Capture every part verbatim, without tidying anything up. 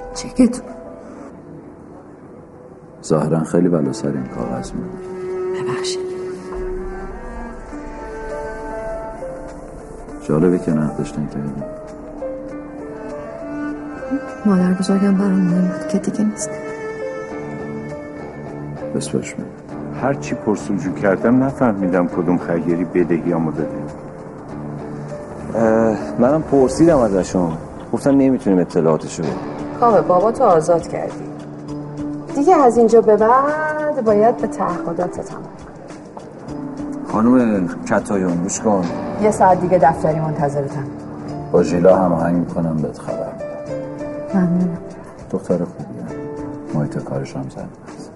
چکتون ظاهرا خیلی بلا سر این کاغذ بود. ببخشید. جالبه که نقد داشتن کردیم. مادر بزرگم برام مهم بود که دیگه نیست. بسپرش من. هر چی پرسجو کردم نفهمیدم کدوم خیری بدهیامو داده. منم پرسیدم ازشون، گفتن نمیتونیم اطلاعاتشو بدیم. کامه بابا تو آزاد کردی دیگه، از اینجا به بعد باید به تعهدات تمام. خانم کتایون گوش کن، یه ساعت دیگه دفتری منتظرتم. با ژیلا هماهنگ میکنم بهت خبر میدم. ممنونم. دختر خوبیه، محیط کارش هم زن است.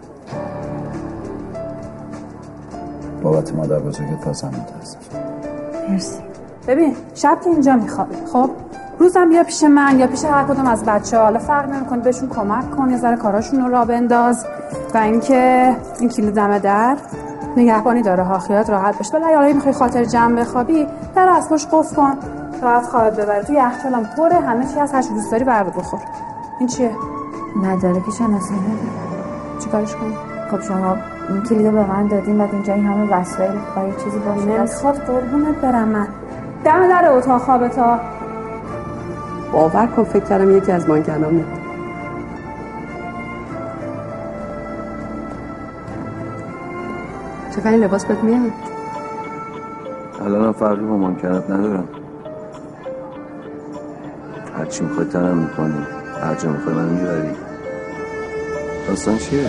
بابت مادر بزرگت پاسم متاسفم. مرسی. ببین شب که اینجا میخوابی، خب روزم بیا پیش من یا پیش هر کدوم از بچه‌ها، حالا فرق نمی‌کنه، بهشون کمک کن، یه ذره کاراشون رو راه بنداز. و اینکه این کلید دم در نگهبانی داره ها، خیالت راحت باشه. ولی حالا میخوای خاطر جمع بخوابی، در از پشت قفل کن، راحت خوابت ببره. تو یخچالم پره، همه چی هست، هر چی دوست داری بردار بخور. این چیه؟ نداره که شناسایی نداره. چیکارش کنم؟ خب شما این کلیدو به من دادین، بعد اینجا این همه وسایل با یه چیزی باشه. نمیخواد قربونت برم من. دم در اتاق خوابتا. باور کن فکر کردم یکی از مانکنامه. چقدر لباس بهت میاد؟ الانم فرقی با مانکنت ندارم. هرچی میخوای تنم میکنی، هر جا میخوای منو میبری. داستان چیه؟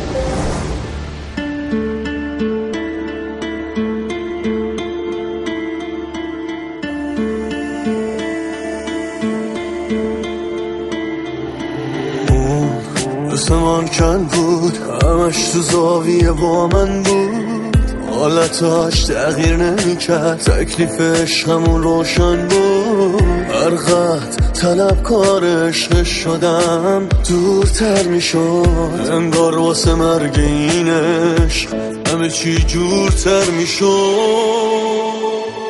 مانکن بود، همش تو زاویه با من بود، حالتاش تغییر نمی کرد، تکلیفش همون روشن بود. هر قد طلبکار عشقش شدم دورتر می شد، انگار واسه مرگ اینش همه چی جورتر می شد.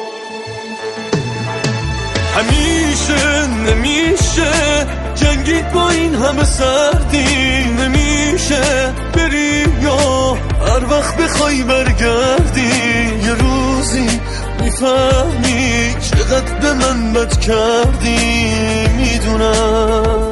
همیشه نمیشه جنگید با این همه سردی، نمیشه بری یا هر وقت بخوای برگردی. یه روزی میفهمی چقدر به من بد کردی. میدونم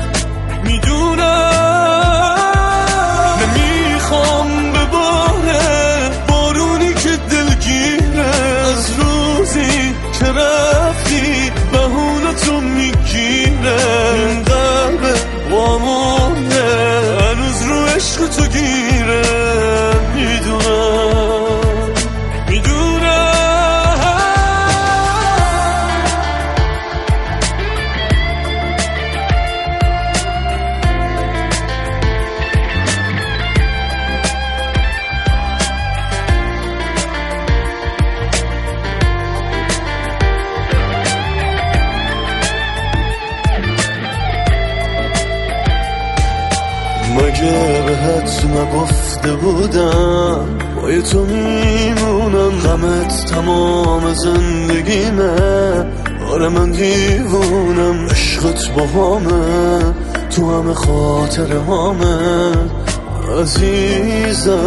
میدونم نمیخوام بباره بارونی که دلگیره، از روزی که رفتی بهونتو میگیره. این قلب وامونه هنوز رو عشق تو گیره. میدونم میدونم مگه بهت نگفته بودم با تو میمونم، غمت تمام زندگیمه. آره من دیوونم، عشقت با همه تو همه خاطر همه عزیزم.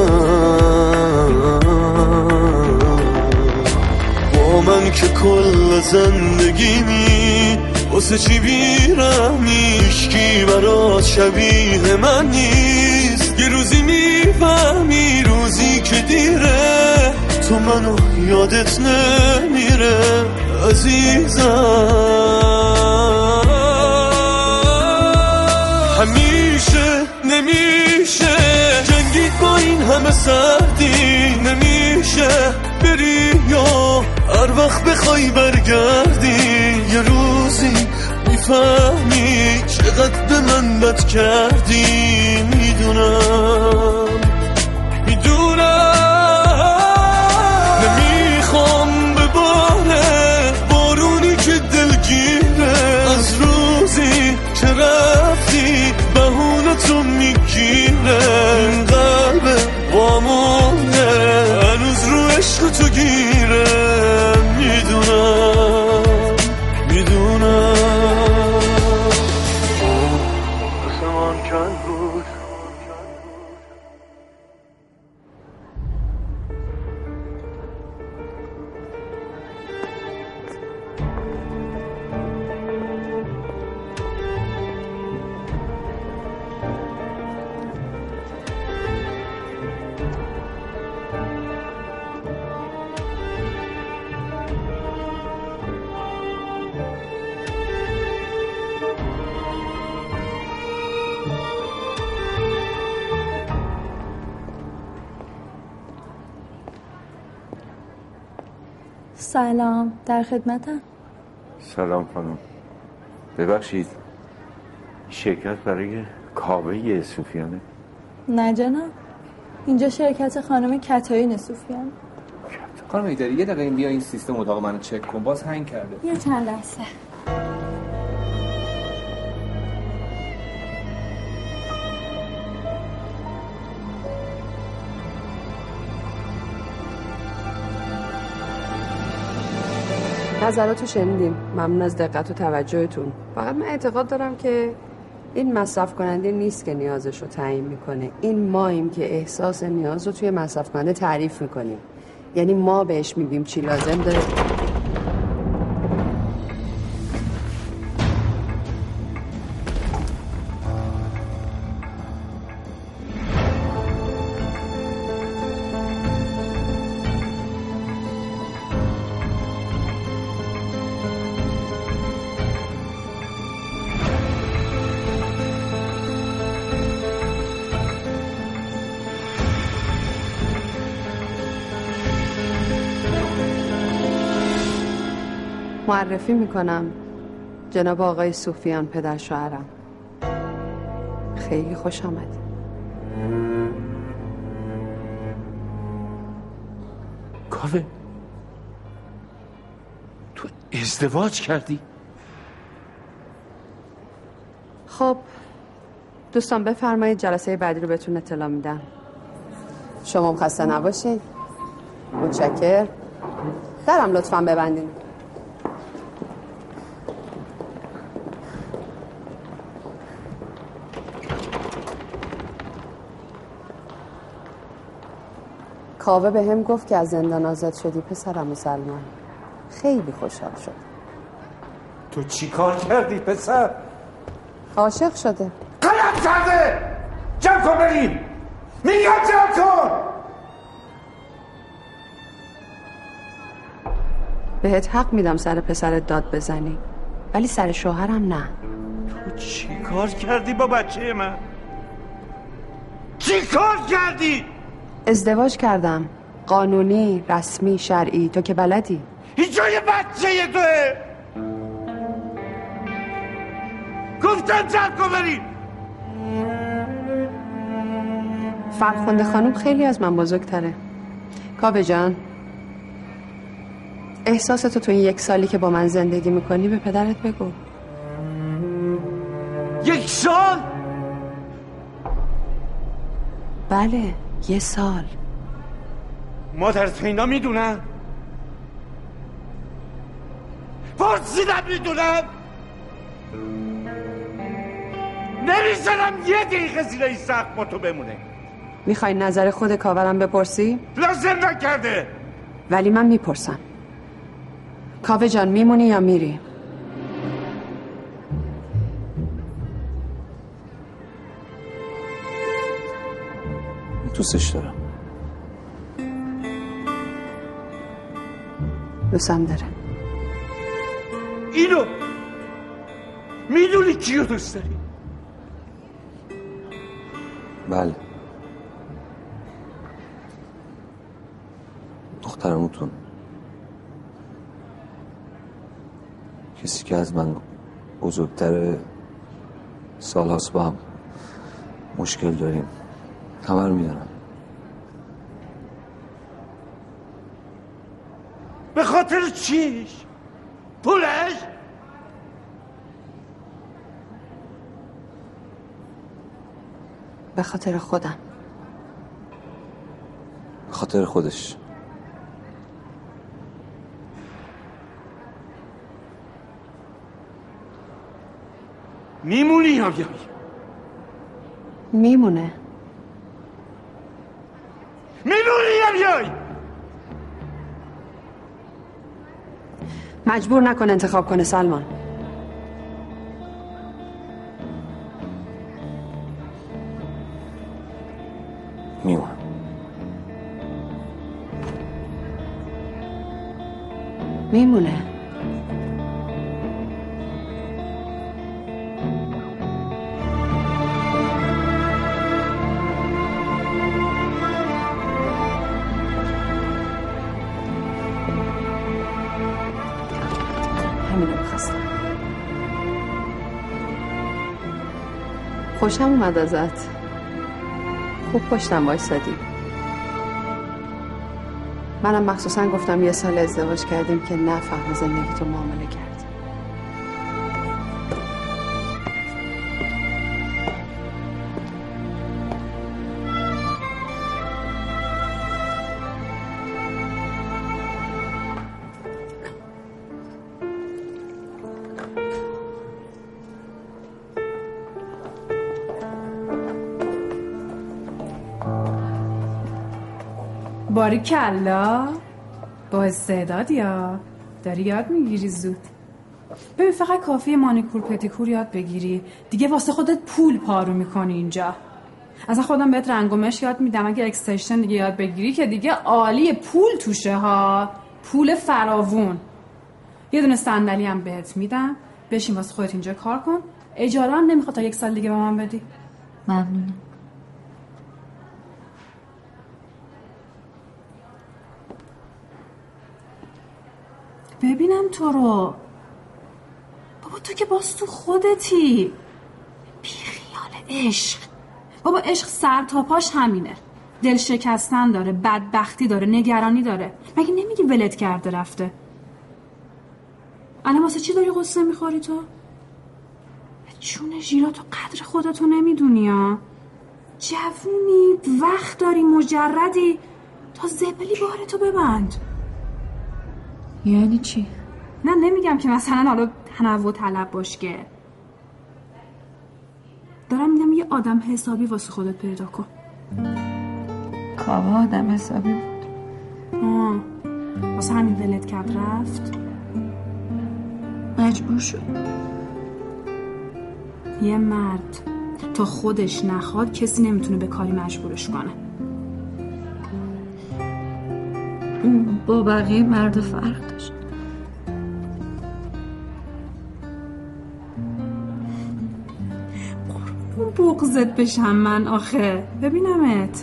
با من که کل زندگیمی واسه چی بیرمی، هیچکی برات شبیه من نیست. یه روزی میفهمی روزی که دیره، تو منو یادت نمیره عزیزم. همیشه نمیشه جنگید با این همه سردی، نمیشه بری یا هر وقت بخوای برگردی. یه روزی میفهمی چقدر به من بد کردی. میدونم میدونم نمیخوام بباره بارونی که دلگیره، از روزی که رفتی بهونتو میگیره. این قلب وامونه هنوز رو عشق تو گیره. میدونم میدونم سلام، در خدمتم. سلام خانم، ببخشید شرکت برای کاوه صوفیانه؟ نه جناب، اینجا شرکت خانم کتایین صوفیان. خانم ایداری یه دقیقه این بیا این سیستم اتاق منو چک کن، باز هنگ کرده. یه چند لحظه. نظراتو شنیدیم، ممنون از دقت و توجهتون. فقط من اعتقاد دارم که این مصرف کننده نیست که نیازش رو تعیین میکنه، این ماییم که احساس نیاز رو توی مصرف کننده تعریف میکنیم. یعنی ما بهش میگیم چی لازم داره. معرفی میکنم جناب آقای صوفیان، پدر شوهرم. خیلی خوش آمدید. کاوه تو ازدواج کردی؟ خب دوستان بفرمایید، جلسه بعدی رو بهتون اطلاع میدم. شما هم خسته نباشید. متشکرم. درم لطفاً ببندین. کاوه به هم گفت که از زندان آزاد شدی پسرم سلمان. خیلی خوشحال شد. تو چی کار کردی پسر؟ عاشق شده. قلم کرده! جمع کن بریم! میگم جمع کن! بهت حق میدم سر پسرت داد بزنی، ولی سر شوهرم نه. تو چی کار کردی با بچه من؟ چی کار کردی؟ ازدواج کردم، قانونی، رسمی، شرعی. تو که بلدی. اینجا یه بچه یه دوه. گفتم جمع کن بریم. فرخنده خانم خیلی از من بزرگتره. کاوه جان، احساستو تو این یک سالی که با من زندگی میکنی به پدرت بگو. یک سال؟ بله، یه سال. مادر تو اینا میدونن؟ پرسیدم میدونن؟ نمیزنم یه دقیقه زیر این سقف با تو بمونه. میخوای نظر خود کاورم بپرسی؟ لازم نکرده. ولی من میپرسم. کاوه جان، میمونی یا میری؟ دوستش دارم. دوستم داره. اینو میدونی کیو دوست داری؟ بله، دخترموتون، کسی که از من بزرگتر، سالهاست با هم مشکل داریم. همه رو میدونم. به خاطر چیش؟ پولش؟ به خاطر خودم. به خاطر خودش. میمونی یا بیای؟ میمونه. میمونی یا بیای؟ مجبور نکن انتخاب کنه سلمان. میمونم. میمونه. خوشم اومد ازت. خوب پشتم وایسادی. منم مخصوصا گفتم یه سال ازدواج کردیم که نفهم زندگی تو معامله کردیم. باریکلا، با استعداد یا داری یاد میگیری زود. ببین فقط کافیه مانیکور پدیکور یاد بگیری دیگه، واسه خودت پول پارو میکنی اینجا. اصلا خودم بهت رنگ و مش یاد میدم، اگه اکستنشن دیگه یاد بگیری که دیگه عالیه، پول توشه ها، پول فراوون. یه دونه صندلی هم بهت میدم، بشین واسه خودت اینجا کار کن. اجاره هم نمیخواد تا یک سال دیگه به من بدی؟ ممنونم. ببینم تو رو. بابا تو که باز تو خودتی. بی خیال عشق. بابا عشق سر تا پاش همینه. دل شکستن داره، بدبختی داره، نگرانی داره. مگه نمیگی ولت کرده رفته؟ الان واسه چی داری قصه میخوری تو؟ چون ژیرا تو قدر خودتو نمیدونی ها. جوونی، وقت داری، مجردی، تا زبلی بارتو ببند. یعنی چی؟ نه نمیگم که مثلا حالا تنوع طلب باش، که دارم میگم یه آدم حسابی واسه خودت پیدا کن. کاوه آدم حسابی بود. آه واسه همین ولت کرد رفت. مجبور شد. یه مرد تا خودش نخواد کسی نمیتونه به کاری مجبورش کنه. اون با بقیه مرد فرق داشت. اون بغضت بشم من آخه ببینمت.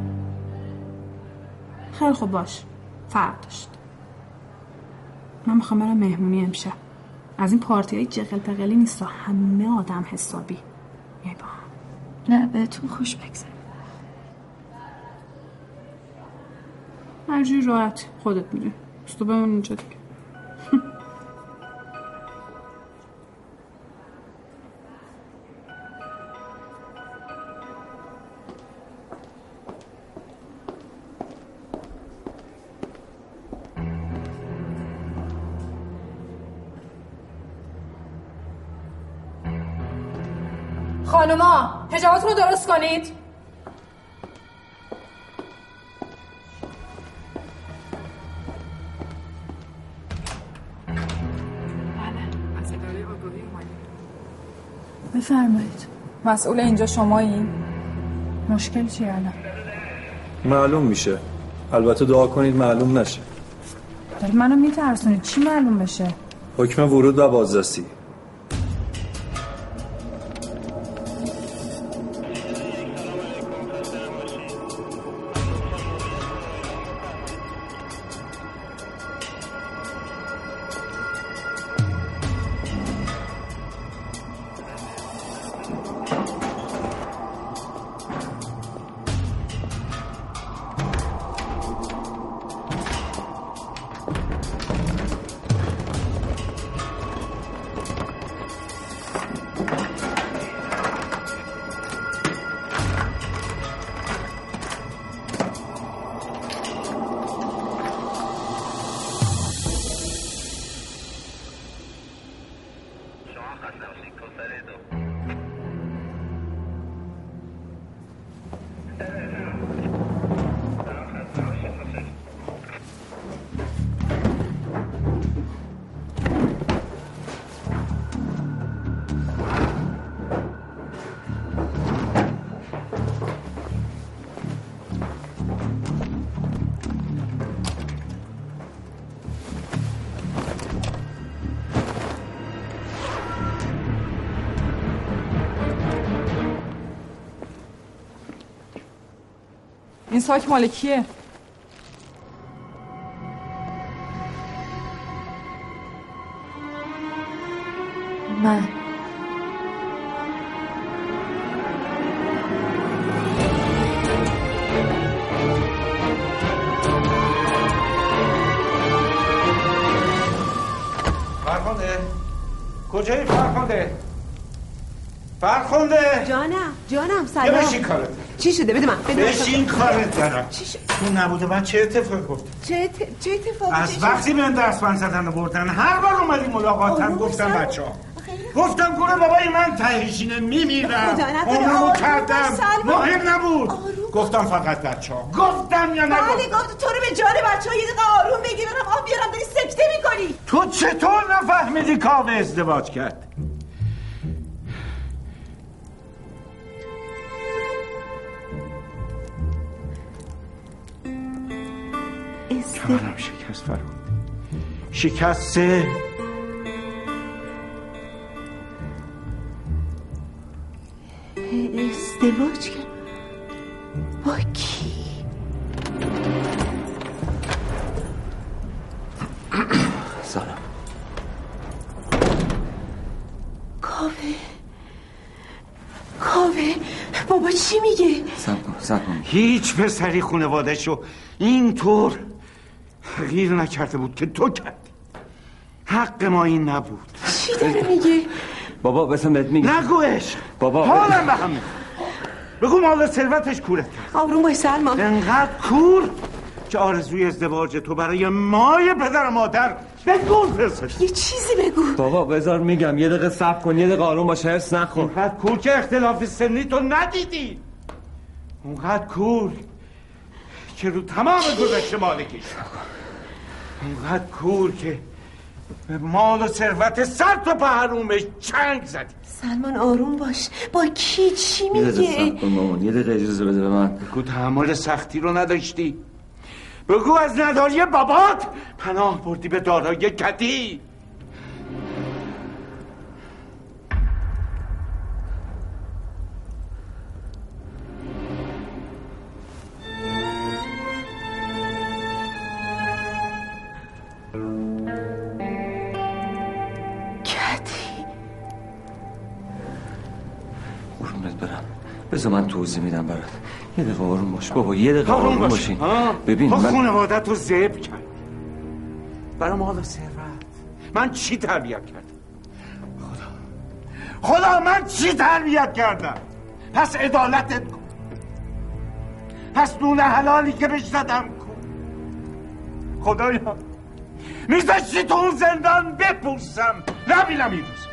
خیلی خوب باش، فرق داشت. من میخوام برم مهمونی امشب. از این پارتی های جغل پغلی نیست، همه آدم حسابی. یه با نه بهتون خوش بگذر. هرجوری راحت خودت میدونی. تو بمون اینجا دیگه. خانوما حجاباتون رو درست کنید. بفرمایید. مسئول اینجا شمایی؟ مشکل چیه الان؟ معلوم میشه. البته دعا کنید معلوم نشه. داری منو میترسونید. چی معلوم بشه؟ حکم ورود و بازرسی. این ساک مال کیه؟ من کجایی فرخنده؟ فرخنده جانم جانم سلام. یا بشین کارت. چی شده؟ بده من بده بشین کارت دارم. چی شده؟ تو نبوده من چه اتفاقی گفت؟ چه ات... چه اتفاقی؟ از وقتی من دستبند زدن و بردن هر بار اومدی ملاقاتم گفتم بچه ها گفتم گونه بابای من تهیشینه میمیرم عمرمو کردم مهم نبود آروم. گفتم فقط بچه ها گفتم یا نگفتم؟ بله گفت تو رو به جان بچه ها یه دقیقه آروم بگیر برم آب بیارم داری سکته میکنی. تو چطور نفهمیدی کاوه ازدواج کرد؟ کمرم شکست فرمود شکسته ازدواج کرد با کی؟ سلام. کاوه کاوه بابا چی میگه؟ سب کن سب کن. هیچ پسری خانواده‌شو اینطور تغییر نکرده بود که تو کردی. حق ما این نبود. چی داره میگه؟ بابا بسن بهت میگه. نگو عشق. بابا حالم به هم میخوره. بگو مال ثروتش کورت کرد. آروم باش سلمان. انقدر کور که آرزوی ازدواج تو برای مای پدر و مادر به گور فرستش. یه چیزی بگو. بابا بذار میگم یه دقیقه صبر کن یه دقیقه آروم باش هرس نخون. اونقدر کور که اختلاف سنی تو ندیدی. اونقدر کور که رو تمام گذشته مالکیش. اونقدر کور که به مال و ثروت سر تا په حرومش چنگ زدی. سلمان آروم باش. با کی چی میگه؟ یه دقیقه صبر کن مامان یه دقیقه اجازه بده به من. بگو تحمل سختی رو نداشتی. بگو از نداری بابات پناه بردی به دارایی کدی. بذار من توضیح میدم برات. یه دقیقه آروم باش بابا یه دقیقه آروم, آروم باش. باشین. ببین من خانواده تو ذبح کرد برای مال و ثروت. من چی تربیت کردم؟ خدا خدا من چی تربیت کردم؟ پس عدالتت کن. پس نون حلالی که بهش زدم کن. خدایا میذاشتی تو اون زندان بپوسم نبینم این روز.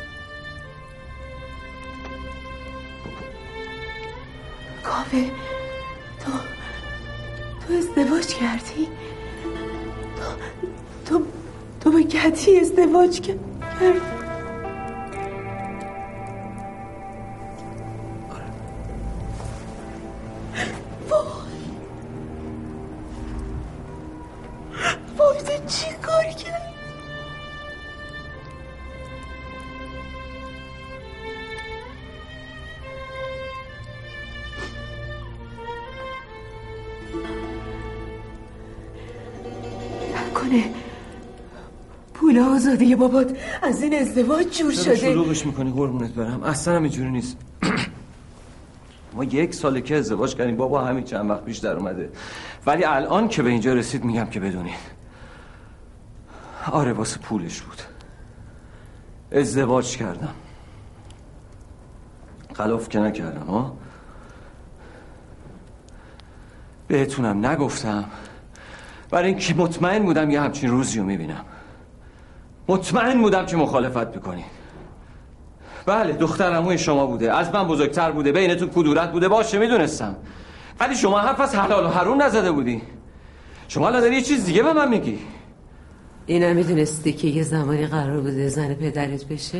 کاوه تو تو ازدواج کردی؟ تو تو تو با کتی ازدواج کردی؟ وای وای تو چی کار کردی؟ نکنه پول آزادی بابات از این ازدواج جور شده. شلوغش میکنی قربونت برم. اصلا هم اینجوری نیست. ما یک ساله که ازدواج کردیم بابا همین چند وقت پیش در اومده. ولی الان که به اینجا رسید میگم که بدونین آره واسه پولش بود. ازدواج کردم خلاف که نکردم ها. بهتونم نگفتم برای اینکه مطمئن بودم یه همچین روزی رو میبینم. مطمئن بودم که مخالفت میکنین. بله دختر عموی شما بوده از من بزرگتر بوده بینتون کدورت بوده باشه میدونستم. ولی شما حرف از حلال و حرام نزده بودی. شما الان داری یه چیز دیگه به من میگی. اینا میدونستی که یه زمانی قرار بوده زن پدرت بشه؟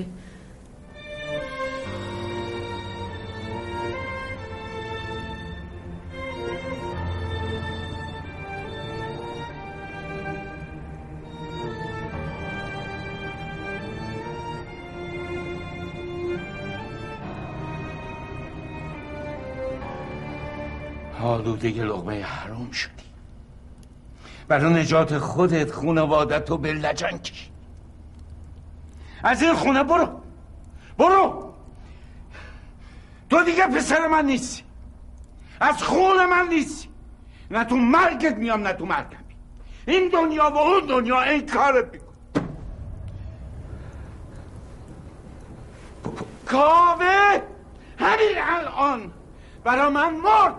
آلوده لقمه حرام شدی. برای نجات خودت خانوادت رو به لجن کشید. از این خونه برو برو. تو دیگه پسر من نیستی. از خون من نیستی. نه تو مرگت میام نه تو مرگم. این دنیا و اون دنیا این کارت میکن. کاوه همین الان برا من مرد.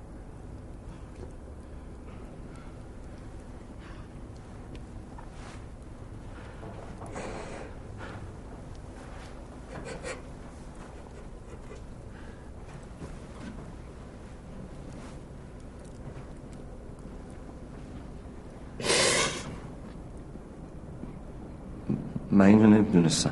من اینو نمیدونستم.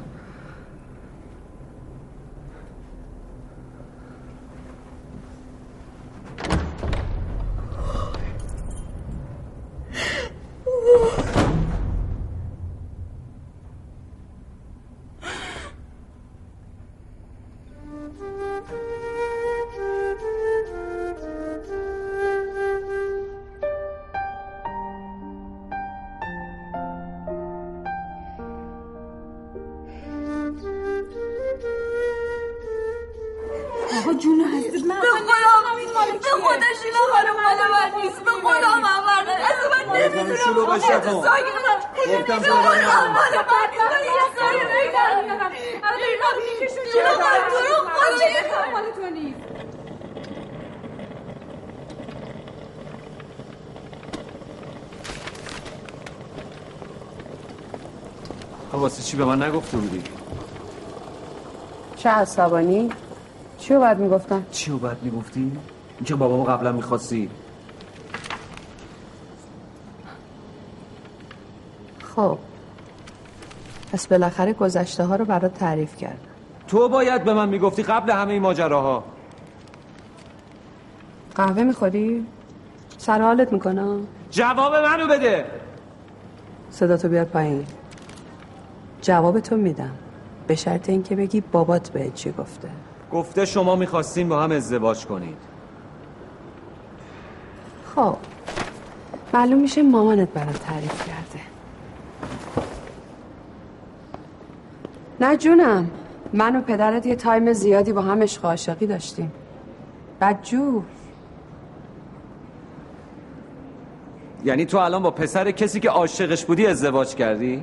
واسه چی به من نگفته بودی؟ چه عصبانی؟ چی رو باید میگفتم؟ چی رو باید میگفتی؟ این که بابامو قبلا میخواستی. خب پس بالاخره گذشته ها رو برات تعریف کردم. تو باید به من میگفتی قبل همه این ماجراها. قهوه میخوری؟ سر حالت میکنم؟ جواب منو بده. صدا تو بیار پایین. جواب تو میدم به شرط اینکه بگی بابات بهت چی گفته. گفته شما میخواستین با هم ازدواج کنید. خب معلوم میشه مامانت برات تعریف کرده. نه جونم، من و پدرت یه تایم زیادی با هم عشق و عاشقی داشتیم. بدجور. یعنی تو الان با پسر کسی که عاشقش بودی ازدواج کردی؟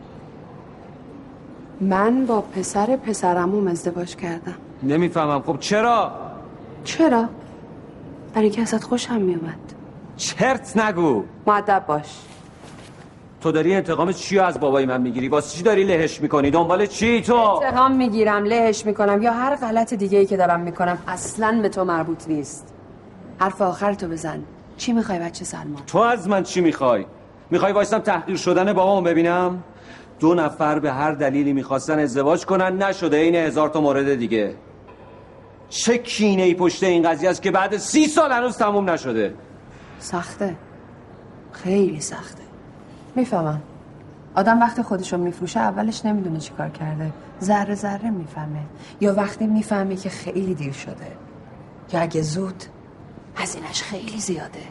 من با پسر پسرعموم ازدواج کردم. نمیفهمم. خب چرا؟ چرا؟ برای اینکه ازت خوشم میومد. چرت نگو. مؤدب باش. تو داری انتقام چی رو از بابای من میگیری؟ واسه چی داری لهش میکنی؟ دنبال چی تو؟ انتقام میگیرم، لهش میکنم یا هر غلط دیگه ای که دارم میکنم اصلاً به تو مربوط نیست. حرف آخر تو بزن. چی میخوای بچه سلمان؟ تو از من چی میخوای؟ میخوای وایسم تحقیر شدن بابامو ببینم؟ دو نفر به هر دلیلی میخواستن ازدواج کنن، نشده. این هزار تا مورد دیگه. چه کینه ای پشت این قضیه است که بعد سی سال هنوز تموم نشده. سخته، خیلی سخته. میفهمم. آدم وقتی خودشو میفروشه اولش نمیدونه چی کار کرده، ذره ذره میفهمه. یا وقتی میفهمه که خیلی دیر شده، یا اگه زود هزینه‌اش خیلی زیاده.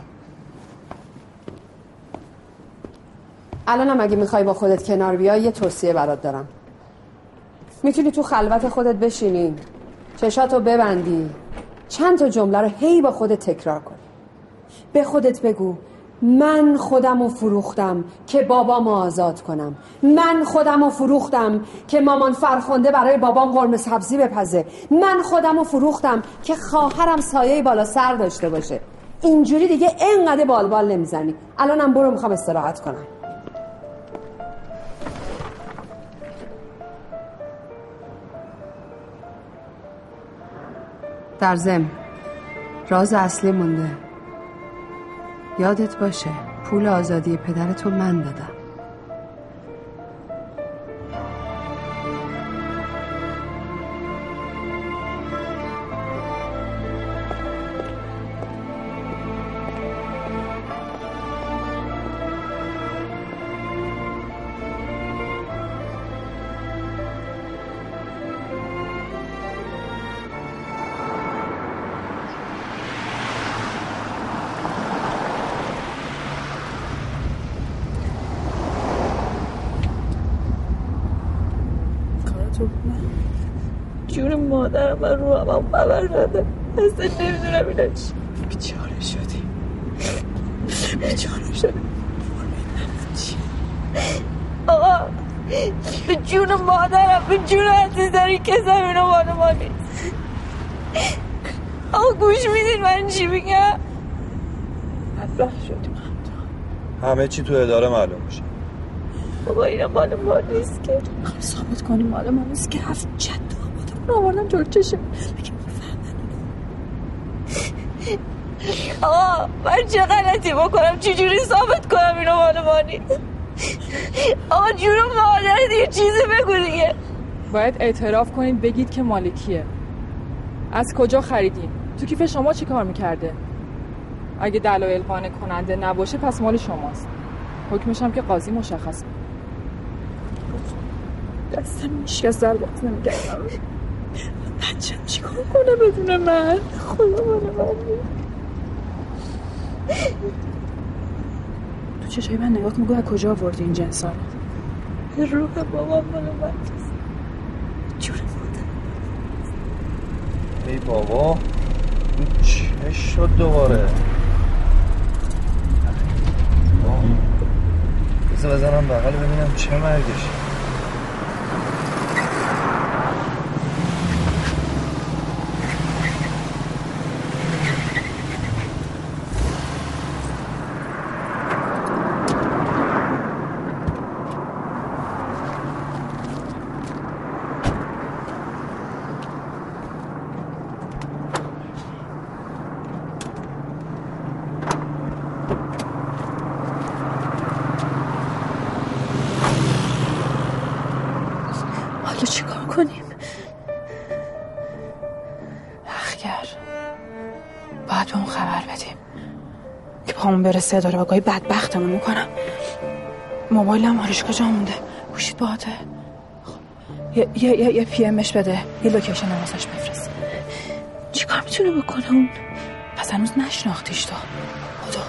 الانم اگه میخوای با خودت کنار بیای یه توصیه برات دارم. میتونی تو خلوت خودت بشینی، چشاتو ببندی، چند تا جمله رو هی با خودت تکرار کنی. به خودت بگو من خودمو فروختم که بابامو آزاد کنم. من خودمو فروختم که مامان فرخنده برای بابام قرمه سبزی بپزه. من خودمو فروختم که خواهرم سایه بالا سر داشته باشه. اینجوری دیگه اینقدر بالبال نمیزنی. الانم برو، میخوام استراحت کنم. در ضمن راز اصلی مونده. یادت باشه پول آزادی پدرتو من دادم. جون مادرم من رو هم هم خبر نده. اصلا نمیدونم اینا چی. بیچاره شدی، بیچاره شدی. آقا به جون مادرم، به جون عزیزترین کسم اینو مال ما نیست. آقا گوش میدین من چی میگم؟ بدبخت شدیم همه چی تو اداره معلوم میشه. بابا اینا مال ما نیست که خواهی ثابت کنیم مال ما نیست که هفت جد آبادمون آوردن جلو چشم بگه آقا من چه غلطی بکنم؟ چجوری ثابت کنم اینو مال ما نیست؟ آقا جون مادرت یه چیزی بگو دیگه. باید اعتراف کنید بگید که مال کیه، از کجا خریدیم، تو کیف شما چی کار میکرده. اگه دلایل قانع کننده نباشه پس مال شماست. حکمش هم که قاضی مشخص کنه. دستم میشکست در باز نمیگردم. بچم چی کار کنه بدون من؟ خدا مال من تو چشای من نگاه کن، از کجا آوردی این جنسا رو؟ روح بابام مال من نیست. جون مادر. ای بابا این چه شد دوباره؟ بذار بزنم بغل ببینم چه مرگشه. پامون برسه داره باگاهی بدبختمون میکنم. موبایلم آرایشگاه جا مونده. گوشید باهاته. خب یه یه یه, یه پی امش بده، یه لوکیشن واسش بفرست. چیکار میتونه بکنه اون؟ پس هنوز نشناختیش تو. خدا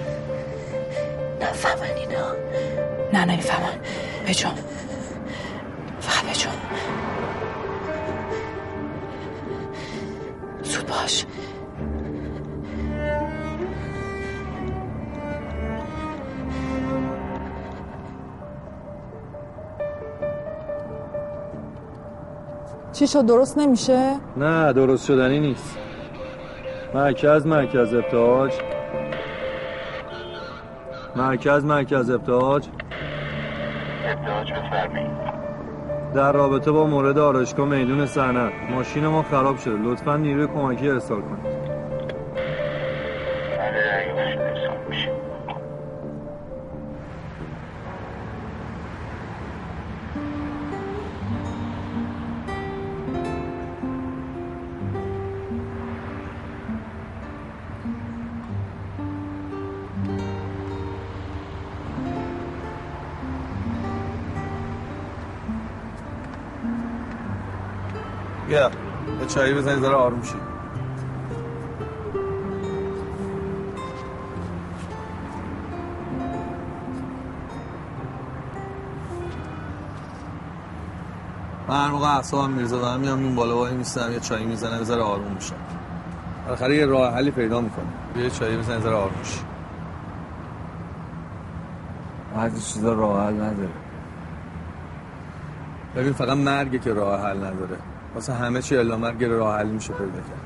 نفهمن اینا. نه نمیفهمن. بجون فقط بجون. زود باش. چی شد؟ درست نمیشه؟ نه درست شدنی نیست. مرکز مرکز ابتهاج مرکز مرکز ابتهاج ابتهاج بفرمایید. در رابطه با مورد آرایشگاه میدون صنعت ماشین ما خراب شده، لطفا نیروی کمکی ارسال کنید. بله اگه ارسال میشه. بیا یه چایی بزنید ذره آروم شید. من هر موقع اعصابم میرزه دارم میام این بالا وای میستم یه چایی میزنم ذره آروم میشم. بالاخره یه راه حلی پیدا میکنم. بیا یه چایی بزنید ذره آروم شید. بعضی چیزا راه حل نداره. ببین فقط مرگه که راه حل نداره. واسه همه چی الا مرگ راه حل میشه پیدا کرد.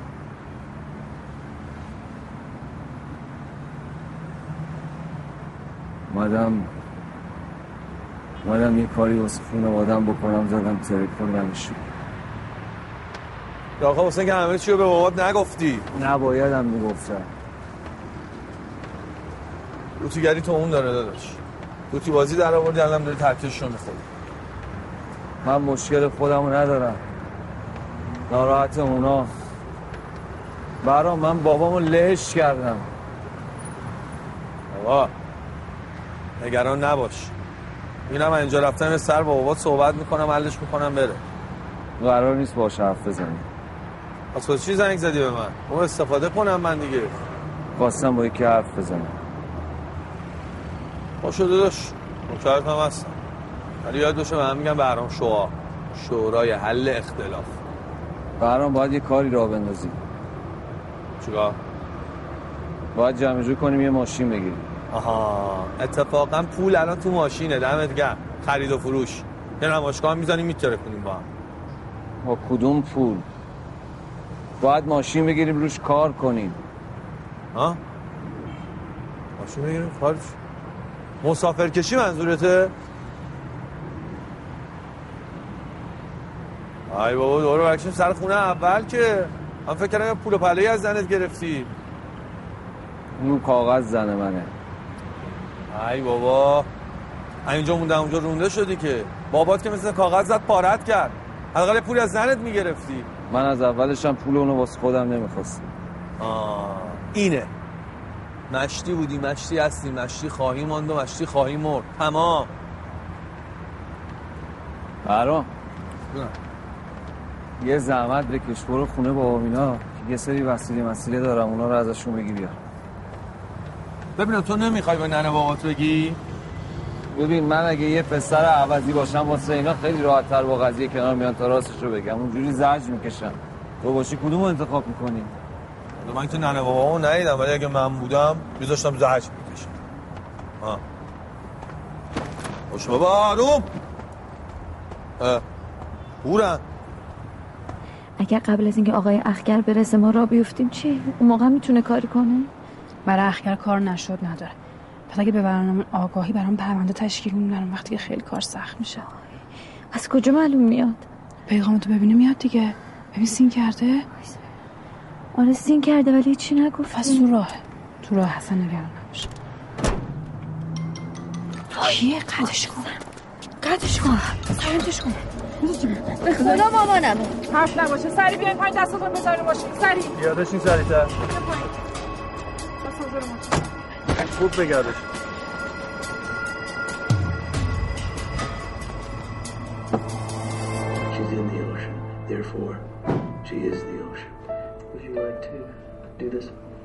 مادم مادم یه کاری واسه خانواده‌ام بکنم زدم تلفن نمیشه. یا آقا حسین که همه چی رو به بابات نگفتی؟ نبایدم میگفتم. روتیگری تو اون داره داداش. روتی بازی در آوردی الان داری ترکش رو میخوری. من مشکل خودمو ندارم، ناراحت اونا. برام من بابامو لهش کردم. بابا نگران نباش. اینم اینجا رفتم سر با بابات صحبت میکنم حلش میکنم بره. قرار نیست باهاش حرف بزنی. از خود چی زنگ زدی به من؟ اون استفاده کنم من دیگه. خواستم با یکی حرف بزنم. باشه داداش نوکرت هم هستم، ولی یاد باشه من میگم بهرام شورا شورای حل اختلاف. بهرام باید یه کاری راه بندازیم. چیکار؟ باید جمع جور کنیم یه ماشین بگیریم. آها اتفاقا پول الان تو ماشینه. دمت گرم. خرید و فروش یه نمایشگاه هم میزنیم میترکونیم با هم. با کدوم پول؟ باید ماشین بگیریم روش کار کنیم. ها؟ ماشین بگیریم کار مسافر کشی منظورته؟ ای بابا دوره برکشیم سر خونه اول که من فکر کردم پول و پله‌ای از زنت گرفتی. اون کاغذ زن منه. ای بابا اینجا مونده اونجا رونده شدی که بابات که مثل کاغذ زد پارت کرد. حداقل پولی از زنت میگرفتی. من از اولش هم پول اونو واسه خودم نمیخواستم. آه اینه مشتی بودی مشتی هستی مشتی خواهی ماند و مشتی خواهی مرد. تمام. برام یه زحمت بکش برو خونه با آمینا یه سری وسیله مسیله دارم اونا رو ازشون بگی بیار. ببینم تو نمیخوای به ننه بابات بگی؟ ببین من اگه یه پسر عوضی باشم واسه اینا خیلی راحت تر با قضیه کنار میان تا راستش رو بگم. اونجوری زجر میکشم. تو باشی کدومو انتخاب میکنی؟ من که ننه بابامو ندیدم ولی اگه من بودم میذاشتم زجر میکشم. ها خوش بابا آروم. هورن اگر قبل از اینکه آقای اخگر برسه ما را بیفتیم چی؟ اون موقع میتونه کاری کنه؟ برای اخگر کار نشد نداره. پس اگه به برنامه آگاهی برام پرونده تشکیل میدن وقتی که خیلی کار سخت میشه. از کجا معلوم میاد؟ پیغامتو ببینه میاد دیگه. ببین سین کرده؟ آره سین کرده ولی چی نگفت. پس تو راهه. تو راه حسن نگران نباشه. کیه؟ قدش کن. قدش کن. سرنتش کن. به خدا مامانم حرف نباشه سری بیاین پایین دستاتون بذارین ماشین سری یادشین سریع‌تر خوب بگردش. She's in the ocean, therefore she is the ocean. Would you like to do this?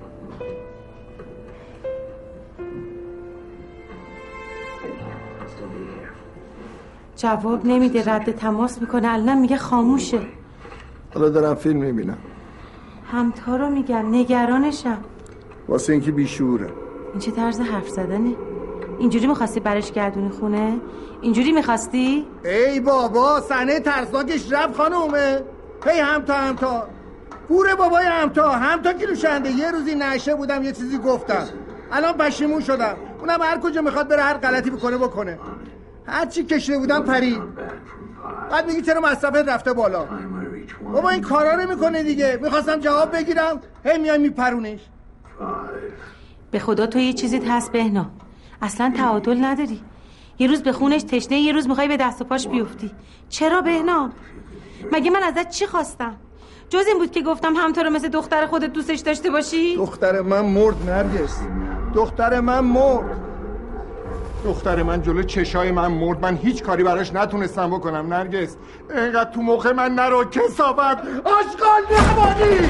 Still be here. جواب نمیده رد تماس میکنه الان میگه خاموشه. حالا دارم فیلم میبینم. همتا رو میگن نگرانشم واسه اینکه بیشوره. این چه طرز حرف زدنه؟ اینجوری میخواستی برش گردونی خونه؟ اینجوری میخواستی؟ ای بابا صحنه ترسناکش رفت خانومه. هی همتا همتا پوره بابای همتا همتا کیلوشنده. یه روزی نشه بودم یه چیزی گفتم الان پشیمون شدم. اونم هر کجا میخواد بره هر غلطی بکنه بکنه. هر چی کشیده بودم پرید. بعد میگی چرا مصرفت رفته بالا؟ بابا این کارا رو میکنه دیگه. میخواستم جواب بگیرم هی میای میپرونیش. به خدا تو یه چیزیت هست بهنا. اصلا تعادل نداری. یه روز به خونش تشنه یه روز میخوای به دست و پاش بیفتی. چرا بهنا؟ مگه من ازت چی خواستم؟ جز این بود که گفتم همتا رو مثل دختر خودت دوستش داشته باشی؟ دختر من مرد نرگس. دختر من مرد. دختر من جلو چشای من مرد. من هیچ کاری براش نتونستم بکنم نرگس. اینقدر تو مخ من نرو کثافت آشغال نمانی.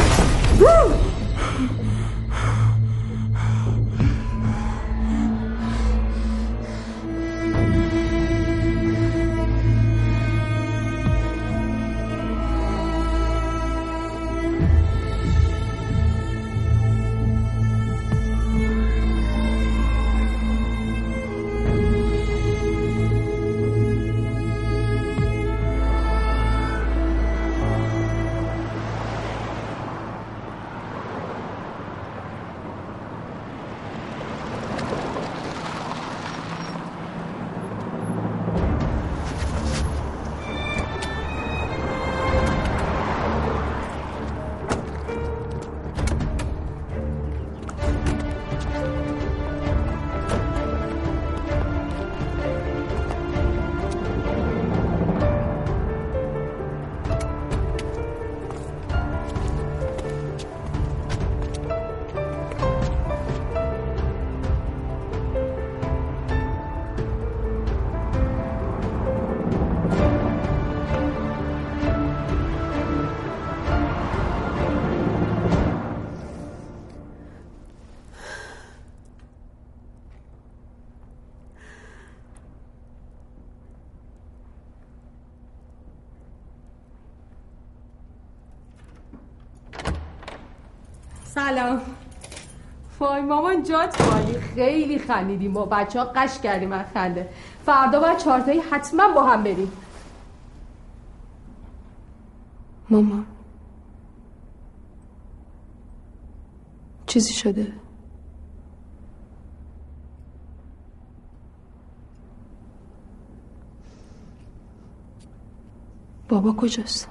سلام. وای مامان جات خالی. خیلی خندیدیم با بچه ها قش کردیم از خنده. فردا باید چهارتایی حتما با هم بریم. ماما چیزی شده؟ بابا کجاست؟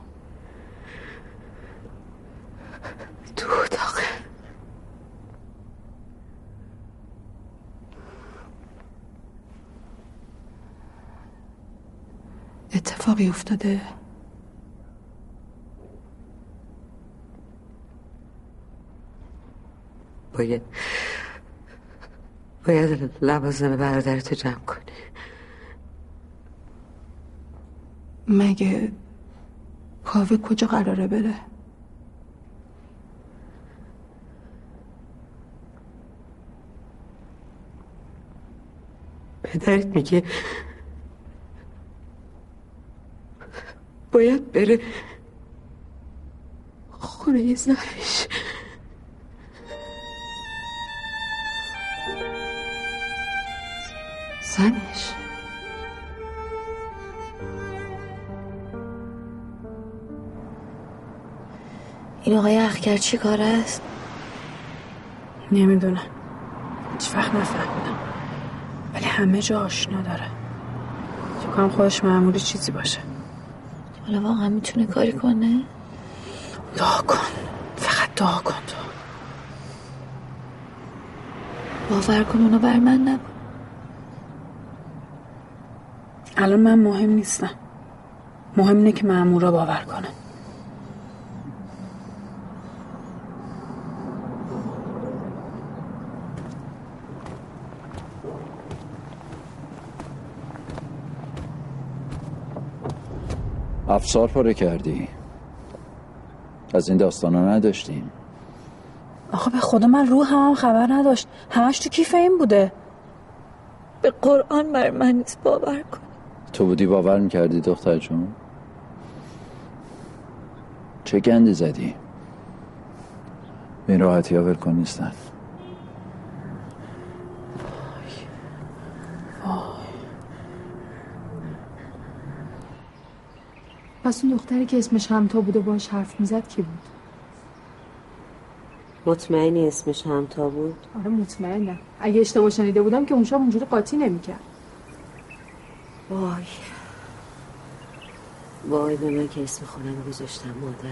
تو اتاقه. اتفاقی افتاده؟ باید باید لوازم برادرتو جمع کنی. مگه کاوه کجا قراره بره؟ پدرت میگه باید بره خونه زنش. زنش؟ این آقای اخگر چی کار است؟ نمیدونم، هیچ وقت نفهمیدم، ولی همه جا آشنا داره. فکر کنم خودش معمولی چیزی باشه. حالا واقعا میتونه کاری کنه؟ دعا کن، فقط دعا کن تو. باور کن اونو بر من نبود. الان من مهم نیستم، مهم اینه که مأمورا باور کنه. افسار پاره کردی؟ از این داستانا نداشتیم؟ آخه به خدا من روح هم, هم خبر نداشت، همش تو کیف این بوده. به قرآن بر من نیست، باور کن. تو بودی باور میکردی دختر جون؟ چه گندی زدی؟ به این راحتی ها ولکن نیستن. پس اون دختری که اسمش همتا بود و باش حرف میزد کی بود؟ مطمئنی اسمش همتا بود؟ آره مطمئنم. اگه اشتباه شنیده بودم که اون شب اونجوری قاطی نمیکرد. وای وای به من که اسم خودم گذاشتم مادر.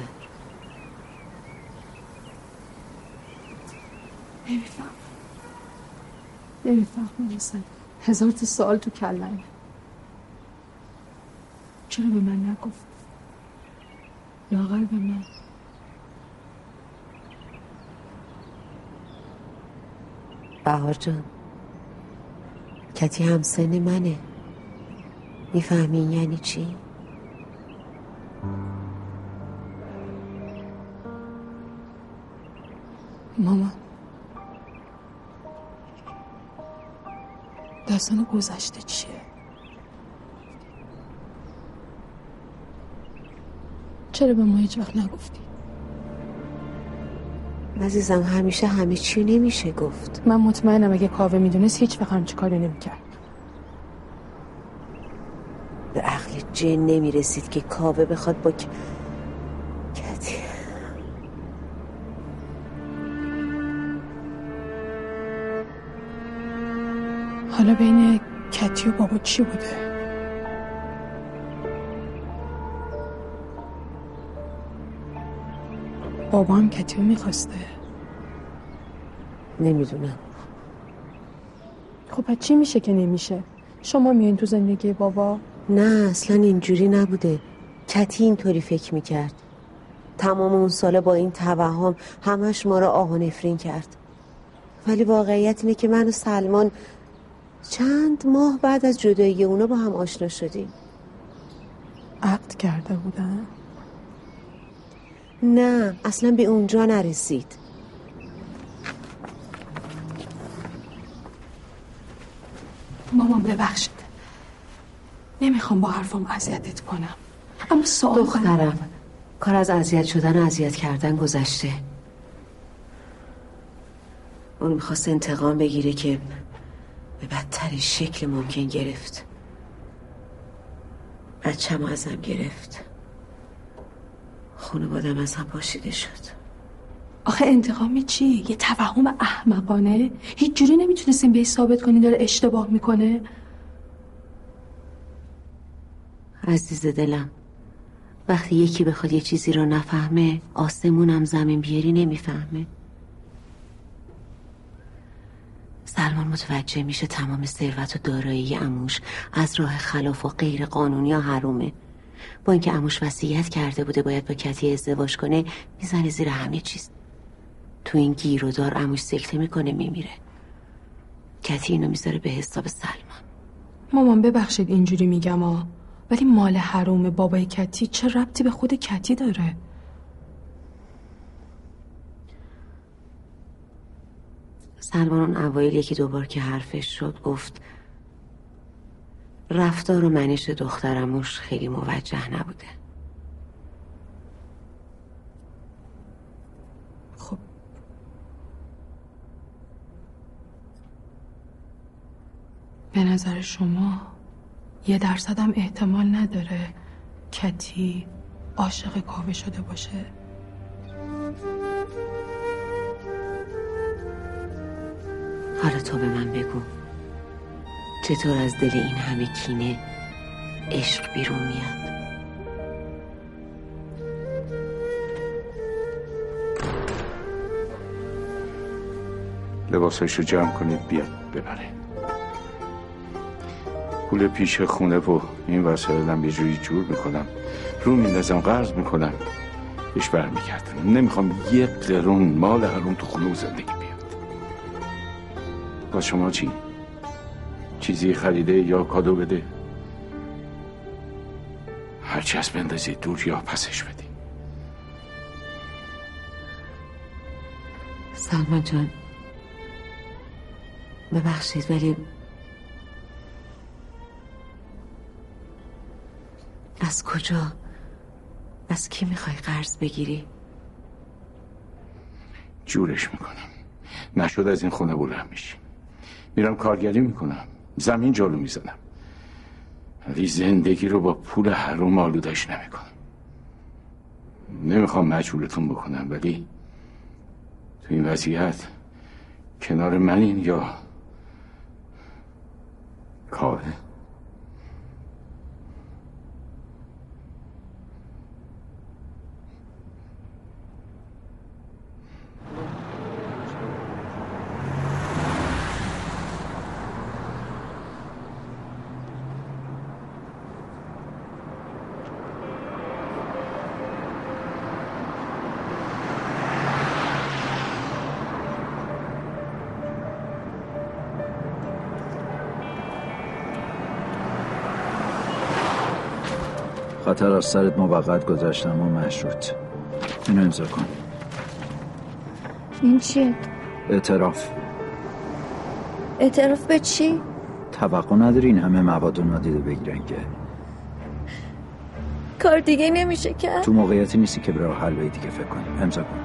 نمیفهم نمیفهم نمیسن هزار تا سوال تو کلمه. چرا به من نگفت؟ لاغر به من. بهار جان، کتی همسن منه، میفهمی یعنی چی؟ مامان داستان گذشته چیه؟ چرا به ما هیچ وقت نگفتی؟ عزیزم همیشه همه چی نمیشه گفت. من مطمئنم اگه کاوه میدونست هیچ وقت همچی کاری نمیکرد. به عقل جن نمیرسید که کاوه بخواد با ک... کتی. حالا بین کتی و بابا چی بوده؟ بابا هم کتیو میخواسته؟ نمیدونم. خب پس چی میشه که نمیشه؟ شما میین تو زندگی بابا؟ نه اصلا اینجوری نبوده. کتی اینطوری فکر میکرد. تمام اون ساله با این توهم همش ما رو آه و نفرین کرد. ولی واقعیت اینه که من و سلمان چند ماه بعد از جدایی اونا با هم آشنا شدیم. عقد کرده بودن؟ نه اصلا به اونجا نرسید. مامان ببخشید، نمیخوام با حرفم اذیتت کنم، اما سوال دخترم کار از اذیت شدن و اذیت کردن گذشته. اون میخواست انتقام بگیره که به بدترین شکل ممکن گرفت. بچه‌مو ازم گرفت، خانواده‌ام از هم پاشیده شد. آخه انتقام چی؟ یه توهم احمقانه؟ هیچ جوری نمیتونستیم بهش ثابت کنی داره اشتباه میکنه؟ عزیز دلم، وقتی یکی بخواد یه چیزی رو نفهمه، آسمونم زمین بیاری نمیفهمه. سلمان متوجه میشه تمام ثروت و دارایی عموش از راه خلاف و غیر قانونی یا حرومه. با اینکه عموش وصیت کرده بوده باید با کتی ازدواج کنه، میزنه زیر همه چیز. تو این گیر و دار عموش سکته میکنه میمیره. کتی اینو میذاره به حساب سلمان. مامان ببخشید اینجوری میگم ها، ولی مال حروم بابای کتی چه ربطی به خود کتی داره؟ سلمان اون اوایل یکی دوبار که حرفش شد گفت رفتار و منش دخترموش خیلی موجه نبوده. خب به نظر شما یه درصد هم احتمال نداره کتی عاشق کاوه شده باشه؟ حالا تو به من بگو چطور از دل این همه کینه عشق بیرون میاد؟ لباساشو جمع کنید بیاد ببره. پول پیش خونه و این وسایلم یه جوری جور میکنم، رو میندازم قرض میکنم بهش برمیگردم. نمیخوام یه قرون مال حروم تو خونه و زندگی بیاد. با شما چی؟ چیزی خریده یا کادو بده؟ هرچی از بندازی دور یا پسش بدی. سلمان جان ببخشید ولی از کجا؟ از کی میخوای قرض بگیری؟ جورش میکنم. نشد از این خونه بلند میشی. میرم کارگری میکنم، زمین جلو میزنم، ولی زندگی رو با پول حروم آلودش نمیکنم. نمیخوام مجبورتون بکنم، ولی تو این وضعیت کنار منین یا کاوه؟ خطر از سرت موقت گذاشتم و مشروط. اینو امضا کن. این چیه؟ اعتراف. اعتراف به چی؟ توقع نداری این همه مواد و نادیده بگیرن که کار دیگه نمیشه کرد؟ تو موقعیتی نیستی که برای حل به دیگه فکر کنی. امضا کن.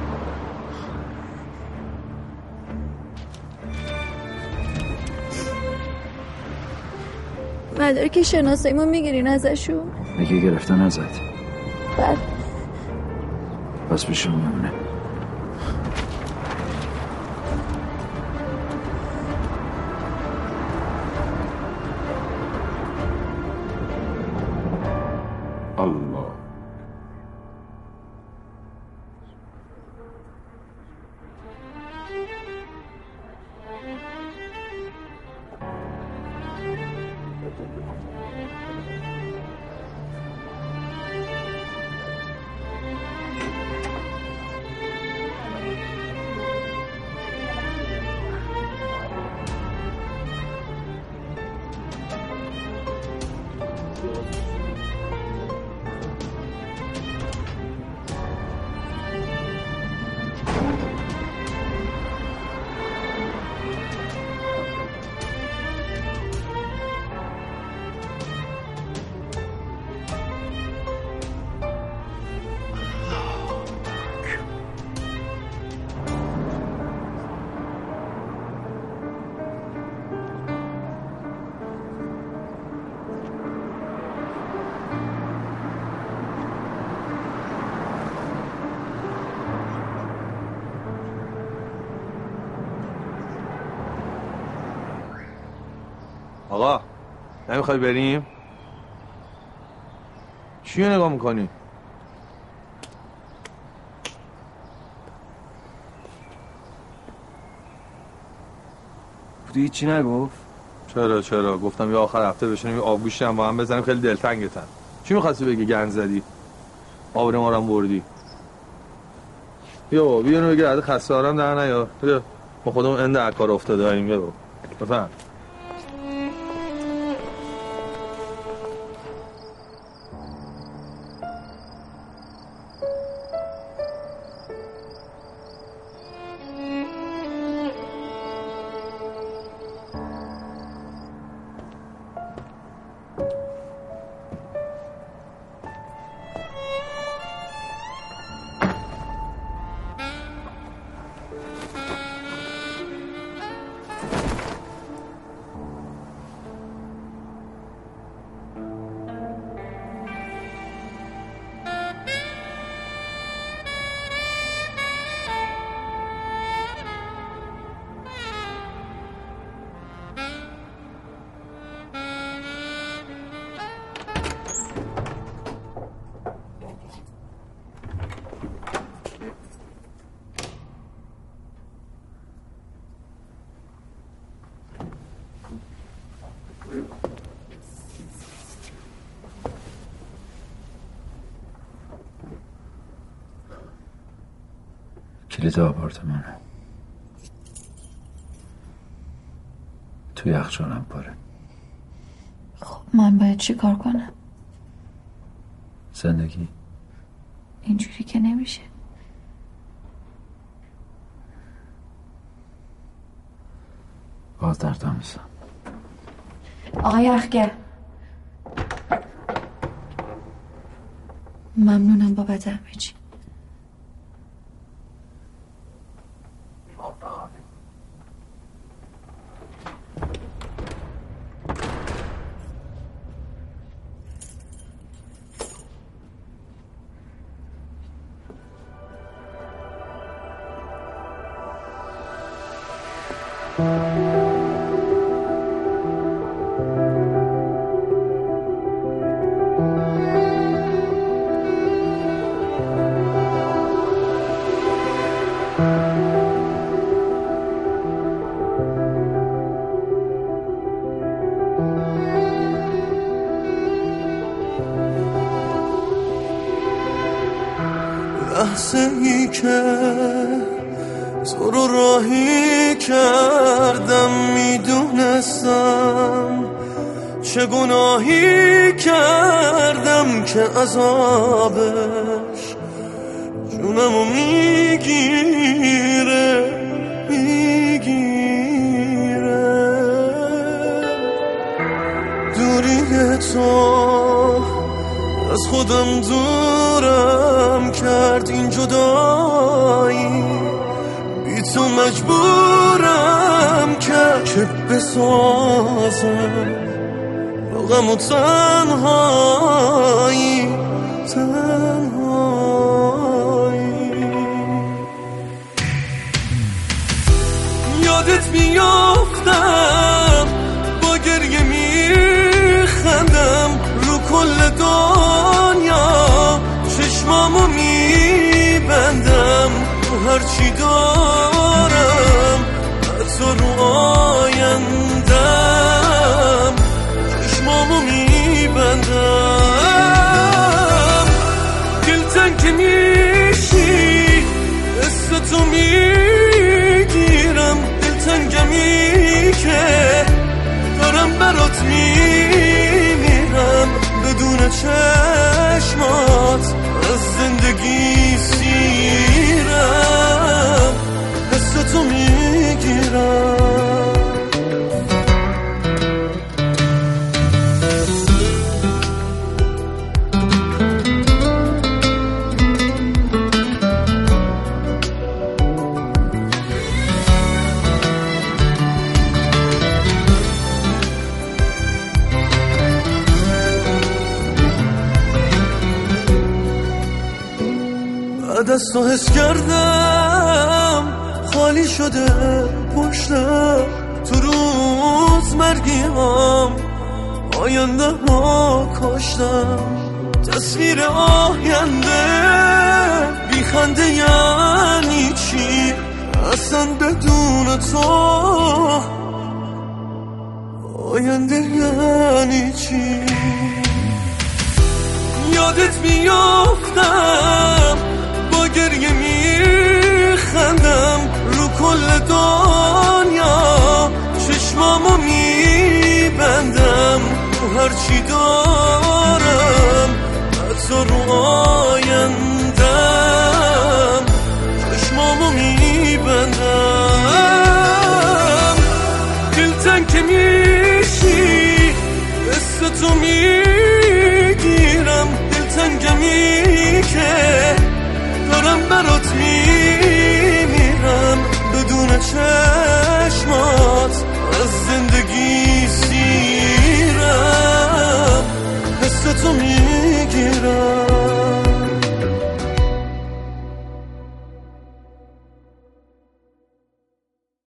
مدارک شناساییمو میگیرین ازشون؟ اگه گرفتن ازت بعد پس بشون میمونه. الله. آقا نمیخوای بریم؟ چیو نگاه میکنی؟ بودی چی نگفت؟ چرا چرا گفتم یه آخر هفته بشینیم یه آبگوشتی هم با هم بزنیم، خیلی دلتنگتن. چی میخواستی بگی گند زدی؟ آبر ما رو هم بردی. بیا بیا اینو بگیر عده خسته آرام در نیا. بیا ما خودمون اند عکار افتاده هاییم. بیا بفهم. کلید آپارتمانه تو یخچالم پاره. خب من باید چی کار کنم؟ زندگی اینجوری که نمیشه. باز دردم میزم. آقای اخگر ممنونم بابت همه چی. لحظه ای که تو رو راهی کردم میدونستم چه گناهی کردم که عذابش جونمو میگیره میگیره. دوری تو از خودم دورم کرد این جدایی، بی تو مجبورم کرد که بسازم با غم و تنهایی تنهایی. یادت میافتم با گریه میخندم رو کل دنیا، چشمامو میبندم تو هرچی دارم حتی رو آیندم، چشمامو میبندم. دلتنگ که میشی قصه تو میگیرم، دلتنگمی که دارم برات میمیرم، بدون چشمات از زندگی سیرم، حس تو میگیرم. دست رو حس کردم خالی شده پشتم، تو روز مرگیام آینده ها کاشتم تصویر آینده بی خنده یعنی چی اصلا بدون تو آینده یعنی چی یادت میافتم با گریه میخندم رو کل دنیا چشمامو میبندم تو هرچی دارم حتی رو آیندم چشمامو میبندم دلتنگ که میشی قصه تو میگیرم دلتنگمی که دارم برات میمیرم بدون چشمات از زندگی